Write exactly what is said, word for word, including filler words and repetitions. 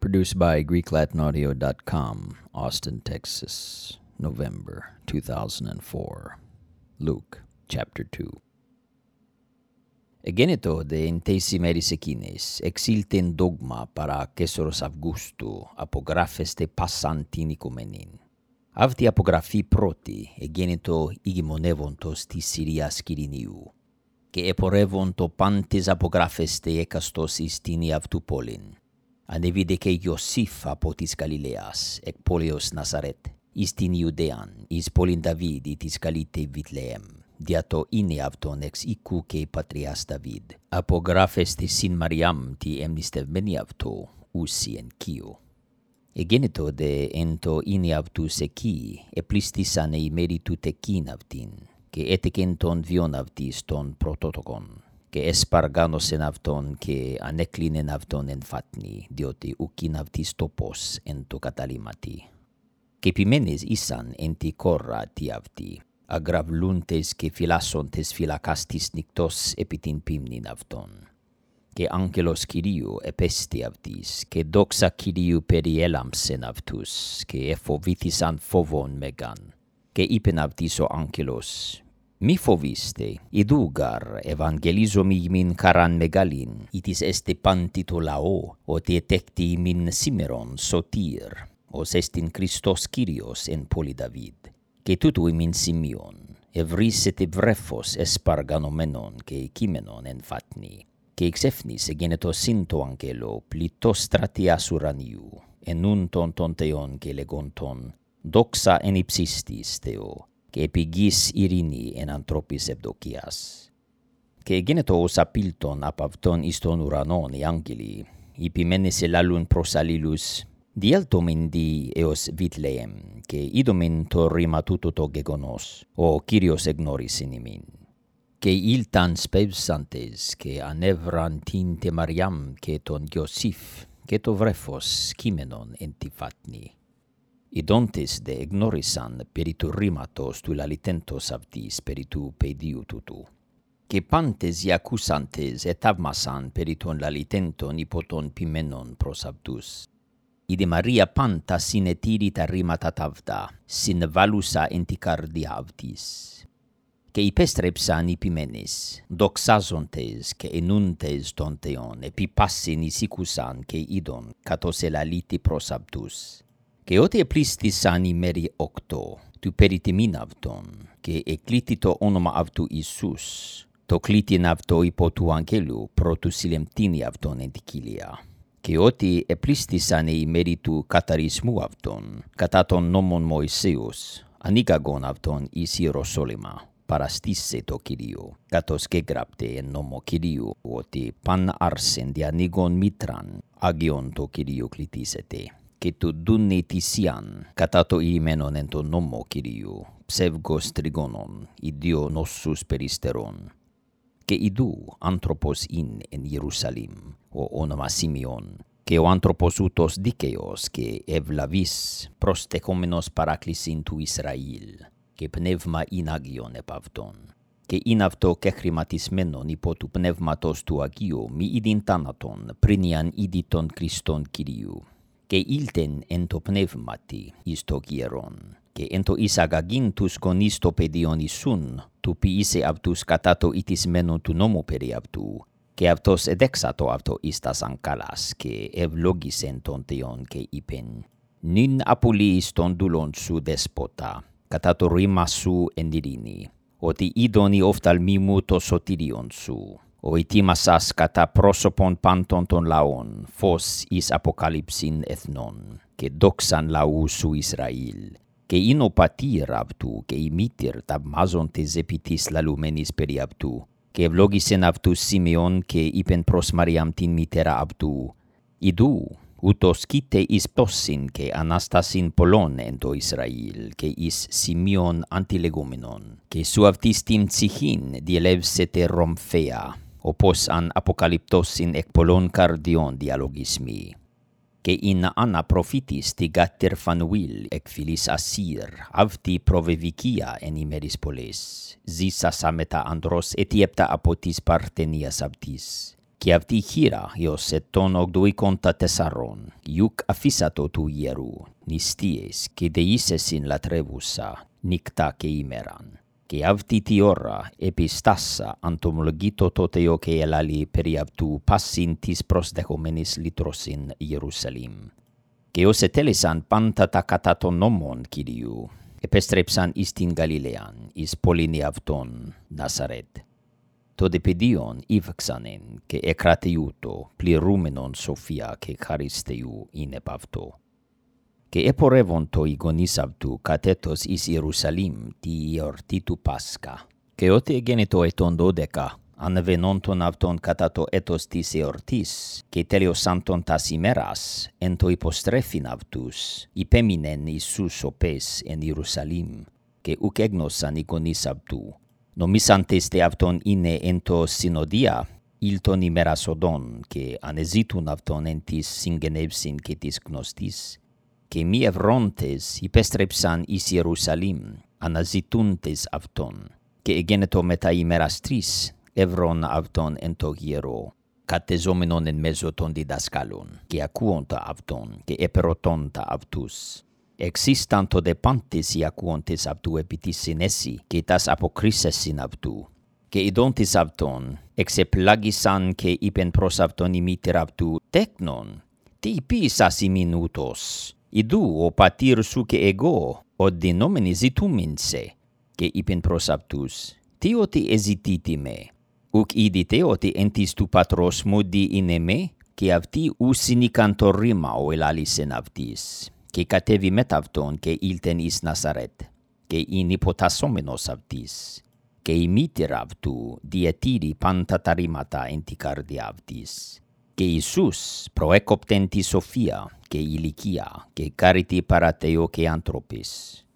Produced by Greek Latin Audio dot com, Austin, Texas, November two thousand four. Luke, chapter two. Egenito de intesimeris equines, exilten dogma para Caesaros Augusto, apographes de passantin icomenin. Avti apographi proti, egenito igimonevontos ti Syrias Quiriniu, que eporevonto pantes apographes de ekastos istini avtupolin. Anevide que Iosif apotis Galileas, ec Polios Nazaret, istin Iudean, is polin David itis Galite Vitleem, diato ine avton ex icu que patrias David, apographes de sin Mariam ti emnistev meniavto, usi en cio. Egenito de ento ine avtus eci, eplistis ane meritu tekin avtin, que etekenton vion avtis ton prototokon, que esparganos en avton, que aneklinen avton en fatni, dioti ukin avtis topos ento katalimati. Que pimenes isan enti corra ti avti, agravluntes que filasontes filakastis nictos epitin pimnin avton. Que angelos Kyriou epesti avtis, que doxa Kyriou perielamsen avtus, que efovitis an fovon megan, que ipen avtis o angelos, mi foviste, idugar evangelizomi min karan megalin, itis este pantito lao, o te tecti min simeron sotir, os estin Christos Kyrios en poli David, que tutui min Simeon, evris et evrefos esparganomenon, que kimenon en fatni, que exefnis egeneto sinto angelo plitos stratias uraniu, en un ton tonteon que legonton, doxa en ipsistis teo, que epigis irini en anthropis evdokias. Que egeneto os apilton apavton iston uranon e angeli, ipimenes elalun prosalilus, dieltomin di eos Vitleem, que idomin to rima tuto to gegonos, o Kyrios ignoris inimin. Que iltan spevsantes, que anevran tinte Mariam, que ton Iosif, que to vrefos kimenon enti fatni. Idontes de ignorisan peritu rimatos tu lalitentos avtis peritu pediu tutu. Que pantes iacusantes et avmasan periton lalitenton hipoton pimenon prosabtus. Ide Maria panta sine tirita rimatat avta, sine valusa enticardia avtis. Que ipestrepsan ipimenis, doxazontes que enuntes tonteon, epipassin isicusan que idon, catoselaliti prosabtus. Que ote eplistis ani meri octo, tu peritimin avton, que eclitito onoma avtu Isus, to clitin avto ipotu angelu, protu silemtini avton entikilia. Que oti eplistis ani meritu katarismu avton, kataton nomon Moiseus, anigagon avton is Hierosolima, parastisse to Kyriou, katos gegrapte en nomo Kyriou, oti pan arsen di anigon mitran, agion to Kyriou clitisete. Que tu dunni tisian, katato imenon ento nomo Kyriou, psevgos trigonon, idio nossus peristeron. Que idu anthropos in en Jerusalem, o onoma Simeon, que o anthropos utos dikeos, que evlavis prostecomenos paraclis intu Israel, que pneuma in agion epavton. Que inavto kechrimatis menon ipotu pneumatos tu agio mi idin thanaton, prinian iditon Christon Kyriou. Que ilten ento pneumati isto hieron, que ento isagagintus con isto pedion isun, tu piise avtus katato itis menon tu nomo periavtu, que avtos edexato avto istas ankalas, que evlogis entonteon que ipen. Nin apuli iston dulon su despota, katato rimasu endirini, oti idoni oftal mimuto sotirion su. O itimasas kata prosopon panton ton laon, fos is apokalipsin ethnon, que doxan lau su Israel, que inopatir avtu, que imitir tab mazon te zepitis la lumenis periavtu, que evlogisen avtus Simeon, que ipen pros Mariam tin mitera avtu, idu, utos kite is possin, que anastasin polon ento Israel, que is Simeon antilegomenon, que suavtis tim tsihin dielevsete romfea, opos an apokaliptosin ec polon cardion dialogismi. Que in ana profitis tigater fanuil ec filis Asir, avti provevicia en imeris poles, zisa sameta andros etiepta apotis partenias abtis. και αυτή χείρα ιος ετών ογδοηκόντα τεσσάρων, ιουκ αφήσατο του ιερού, νηστείες και δεήσεσιν λατρεύουσα, νύκτα και ημέραν. Και αυτή τη ώρα επιστάσα αντομολογήτω το Θεό και ελάλη περί αυτού πάσιν της προσδεχομένης λυτρώσιν Ιερουσαλήμ. Και ως ετέλεσαν πάντα τα κατά των νόμων Κυρίου, επέστρεψαν εις την Γαλιλαίαν, εις πόλην αυτών Νασαρέτ. Τότε παιδίον ύφαξανεν και εκρατεούτο, πληρούμενον σοφία και χάρις Θεού είναι παυτό. Και επορεύοντο οι γονείς αυτού κατέτος εις Ιερουσαλήμ τη εορτή του Πάσχα. Και ότε εγένετο ετών δώδεκα, ανεβαινόντων αυτών κατά το έτος της εορτής, και τελειωσάντων τας ημέρας, εν το υποστρέφειν αυτούς, υπέμεινεν Ιησούς σωπές εν Ιερουσαλήμ, και ουκ έγνωσαν οι γονείς αυτού. Νομίσαντες τε αυτόν είναι εν το συνοδεία, ήλτον ημέρας οδόν, και ανεζήτουν αυτόν εν της συγγενεύσιν και της γνωστής, και μη ευρώντες υπέστρεψαν εις Ιερουσαλήμ, αναζητούντες αυτόν, και εγένετο μετά ημέρας τρεις, ευρών αυτόν εν το γύρο, κατεζόμενον εν μέσω των διδασκάλων, και ακούοντα αυτόν, και επερωτώντα αυτούς. Εξίσταντο δε πάντες οι ακούοντες αυτού επί της συνέση, και τας αποκρίσεσιν αυτού. Και ειδώντες αυτόν, εξεπλάγησαν και είπεν προς αυτόν η μήτερα αυτού, «Τέκνον, τι ποιήσας ημίν ούτως? Ιδού ο πατήρ σου και εγώ, οδυνόμενοι ζητούμεν σε». Και είπεν προς αυτούς, «Τι ότι εζητείτε με? Ουκ είδητε ότι εν της του πατρός μου δι είναι με, και αυτοί ουσινικαν το ρήμα ο ελάλησεν αυτής». Και κατέβη μετ' αυτόν και ήλτεν εις Νασαρέτ, και είναι υποτασσόμενος αυτής. Και η μήτερα αυτού διατήρη πάντα τα ρήματα εν τη καρδιά αυτής. Και Ιησούς προέκοπτεν τη σοφία και ηλικία και κάρητη παρά Θεό και άνθρωπης.